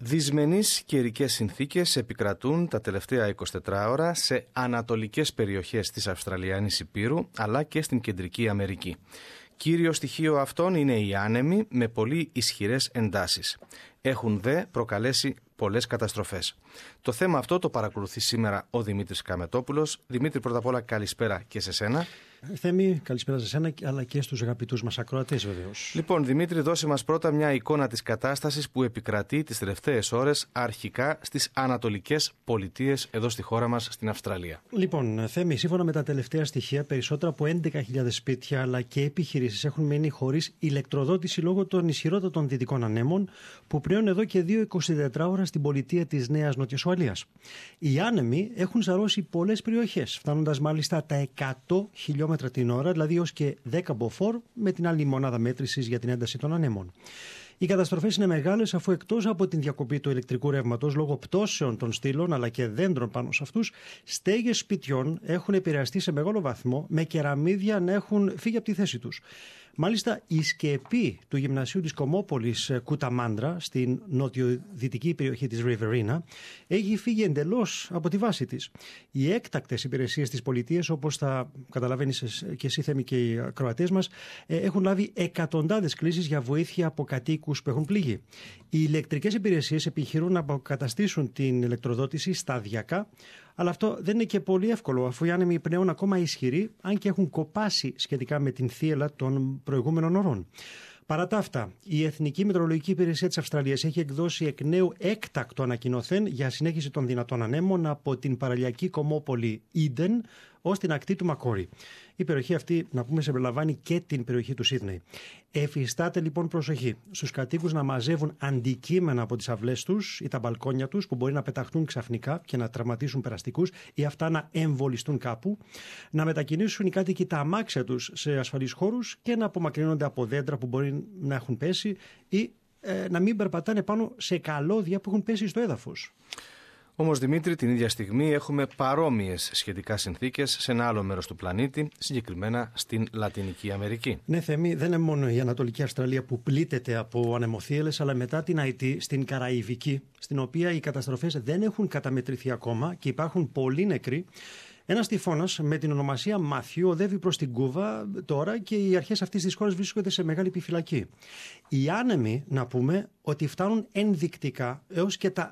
Δυσμενείς καιρικές συνθήκες επικρατούν τα τελευταία 24 ώρα σε ανατολικές περιοχές της Αυστραλιανής Ηπείρου αλλά και στην Κεντρική Αμερική. Κύριο στοιχείο αυτών είναι οι άνεμοι με πολύ ισχυρές εντάσεις. Έχουν δε προκαλέσει πολλές καταστροφές. Το θέμα αυτό το παρακολουθεί σήμερα ο Δημήτρης Καμετόπουλος. Δημήτρη, πρώτα απ' όλα καλησπέρα και σε σένα. Θέμη, καλησπέρα σε σένα αλλά και στους αγαπητούς μας ακροατές βεβαίως. Λοιπόν, Δημήτρη, δώσε μας πρώτα μια εικόνα της κατάστασης που επικρατεί τις τελευταίες ώρες αρχικά στις ανατολικές πολιτείες εδώ στη χώρα μας, στην Αυστραλία. Λοιπόν, Θέμη, σύμφωνα με τα τελευταία στοιχεία, περισσότερα από 11.000 σπίτια αλλά και επιχειρήσεις έχουν μείνει χωρίς ηλεκτροδότηση λόγω των ισχυρότατων δυτικών ανέμων που πνέουν εδώ και 2-24 ώρα στην πολιτεία της Νέας Νότιας Ουαλίας. Οι άνεμοι έχουν σαρώσει πολλές περιοχές, φτάνοντας μάλιστα τα 100 χιλιόμετρα την ώρα, δηλαδή έως και 10 μποφόρ, με την άλλη μονάδα μέτρησης για την ένταση των ανέμων. Οι καταστροφές είναι μεγάλες, αφού εκτός από την διακοπή του ηλεκτρικού ρεύματος λόγω πτώσεων των στήλων αλλά και δέντρων πάνω σε αυτούς, στέγες σπιτιών έχουν επηρεαστεί σε μεγάλο βαθμό, με κεραμίδια να έχουν φύγει από τη θέση τους. Μάλιστα, η σκεπή του γυμνασίου της Κομόπολης Κουταμάντρα, στην νοτιοδυτική περιοχή της Riverina, έχει φύγει εντελώς από τη βάση της. Οι έκτακτες υπηρεσίες της πολιτείας, όπως θα καταλαβαίνεις και εσύ, Θέμη, και οι ακροατές μας, έχουν λάβει εκατοντάδες κλήσεις για βοήθεια από κατοίκους που έχουν πληγεί. Οι ηλεκτρικές υπηρεσίες επιχειρούν να αποκαταστήσουν την ηλεκτροδότηση σταδιακά, αλλά αυτό δεν είναι και πολύ εύκολο, αφού οι άνεμοι πνέουν ακόμα ισχυροί, αν και έχουν κοπάσει σχετικά με την θύελλα των προηγούμενων ωρών. Παρά τα αυτά, η Εθνική Μετεωρολογική Υπηρεσία της Αυστραλίας έχει εκδώσει εκ νέου έκτακτο ανακοινωθέν για συνέχιση των δυνατών ανέμων από την παραλιακή κομμόπολη Eden ως την ακτή του Μακόρι. Η περιοχή αυτή, να πούμε, συμπεριλαμβάνει και την περιοχή του Σίδνεϊ. Εφιστάται λοιπόν προσοχή στους κατοίκους να μαζεύουν αντικείμενα από τις αυλές τους ή τα μπαλκόνια τους που μπορεί να πεταχτούν ξαφνικά και να τραυματίσουν περαστικούς ή αυτά να εμβολιστούν κάπου, να μετακινήσουν οι κάτοικοι τα αμάξια τους σε ασφαλείς χώρους και να απομακρύνονται από δέντρα που μπορεί να έχουν πέσει ή να μην περπατάνε πάνω σε καλώδια που έχουν πέσει στο έδαφος. Όμως, Δημήτρη, την ίδια στιγμή έχουμε παρόμοιες σχετικά συνθήκες σε ένα άλλο μέρος του πλανήτη, συγκεκριμένα στην Λατινική Αμερική. Ναι, Θέμη, δεν είναι μόνο η Ανατολική Αυστραλία που πλήττεται από ανεμοθύελλες, αλλά μετά την Αϊτή, στην Καραϊβική, στην οποία οι καταστροφές δεν έχουν καταμετρηθεί ακόμα και υπάρχουν πολλοί νεκροί. Ένας τυφώνας με την ονομασία Μάθιου οδεύει προς την Κούβα τώρα και οι αρχές αυτής της χώρας βρίσκονται σε μεγάλη επιφυλακή. Οι άνεμοι, να πούμε, ότι φτάνουν ενδεικτικά έως και τα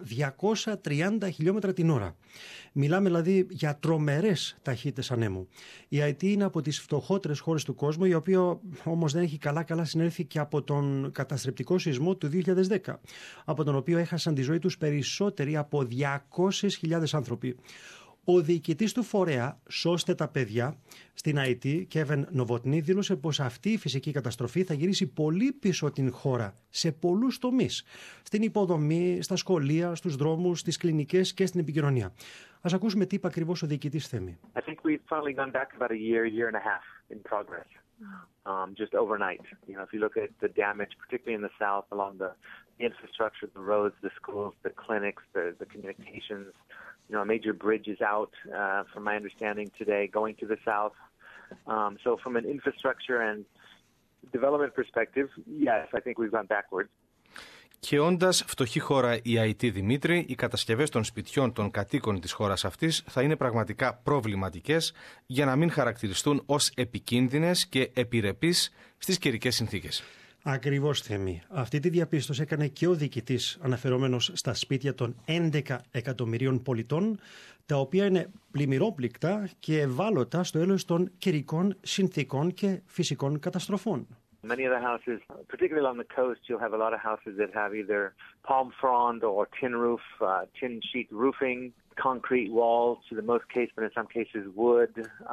230 χιλιόμετρα την ώρα. Μιλάμε δηλαδή για τρομερές ταχύτητες ανέμου. Η Αϊτή είναι από τις φτωχότερες χώρες του κόσμου, η οποία όμως δεν έχει καλά συνέλθει και από τον καταστρεπτικό σεισμό του 2010, από τον οποίο έχασαν τη ζωή τους περισσότεροι από 200.000 άνθρωποι. Ο διοικητής του φορέα «Σώστε τα παιδιά» στην Αϊτή, Κέβεν Νοβοτνή, δήλωσε πως αυτή η φυσική καταστροφή θα γυρίσει πολύ πίσω την χώρα σε πολλούς τομείς. Στην υποδομή, στα σχολεία, στους δρόμους, στις κλινικές και στην επικοινωνία. Ας ακούσουμε τι είπε ακριβώς ο διοικητής, Θέμη. I think we've finally gone back about a year and a half in progress, just overnight. You know, if you look at the damage, particularly in the south, along the infrastructure, the roads, the schools, the clinics, the communications. You know, a major bridge is out, from my understanding today, going to the south. So from an infrastructure and development perspective, yes, I think we've gone backwards. Και όντας φτωχή χώρα η Αϊτή, Δημήτρη, οι κατασκευές των σπιτιών των κατοίκων της χώρας αυτής θα είναι πραγματικά προβληματικές για να μην χαρακτηριστούν ως επικίνδυνες και επιρρεπείς στις καιρικές συνθήκες. Ακριβώς, Θέμη. Αυτή τη διαπίστωση έκανε και ο διοικητής, αναφερόμενος στα σπίτια των 11 εκατομμυρίων πολιτών, τα οποία είναι πλημμυρόπληκτα και ευάλωτα στο έλεος των καιρικών συνθήκων και φυσικών καταστροφών. Many of the houses, particularly along the coast, you'll have a lot of houses that have either palm frond or tin roof, tin sheet roofing, concrete walls, to the most case, but in some cases wood.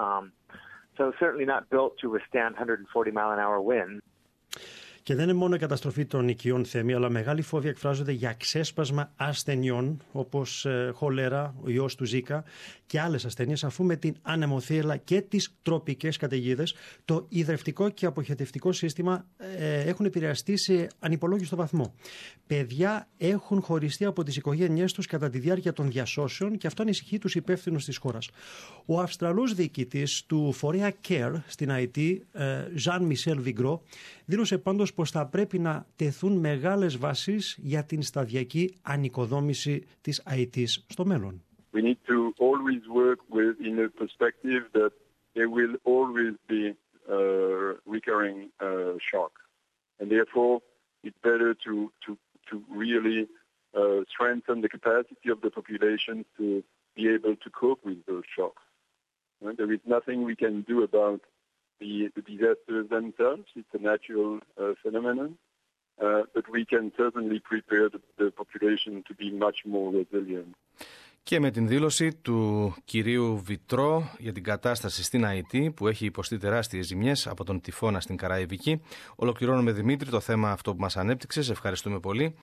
So certainly not built to withstand 140-mile-an-hour winds. Και δεν είναι μόνο η καταστροφή των οικειών, Θέμη, αλλά μεγάλη φόβοι εκφράζονται για ξέσπασμα ασθενειών όπως χολέρα, ο ιός του Ζίκα και άλλες ασθένειες, αφού με την ανεμοθύελλα και τις τροπικές καταιγίδες το ιδρευτικό και αποχετευτικό σύστημα έχουν επηρεαστεί σε ανυπολόγιστο βαθμό. Παιδιά έχουν χωριστεί από τις οικογένειές τους κατά τη διάρκεια των διασώσεων και αυτό ανησυχεί τους υπεύθυνους της χώρας. Ο Αυστραλός διοικητής του φορέα CARE στην Αϊτή, Jean-Michel Vigneault, δήλωσε πάντως βέβαιος πως θα πρέπει να τεθούν μεγάλες βάσεις για την σταδιακή ανοικοδόμηση της ΑΕΤ στο μέλλον. We need to always work in a perspective that there will always be recurring shock, and therefore it's better to really strengthen the capacity of the population to be able to cope with those shocks. There is nothing we can do about the disasters themselves. It's a natural phenomenon, but we can certainly prepare the population to be much more resilient. Και με την δήλωση του κυρίου Βιτρό για την κατάσταση στην Αϊτή που έχει υποστεί τεράστιες ζημιές από τον τυφώνα στην Καραϊβική, ολοκληρώνουμε, Δημήτρη, το θέμα αυτό που μας ανέπτυξες. Ευχαριστούμε πολύ.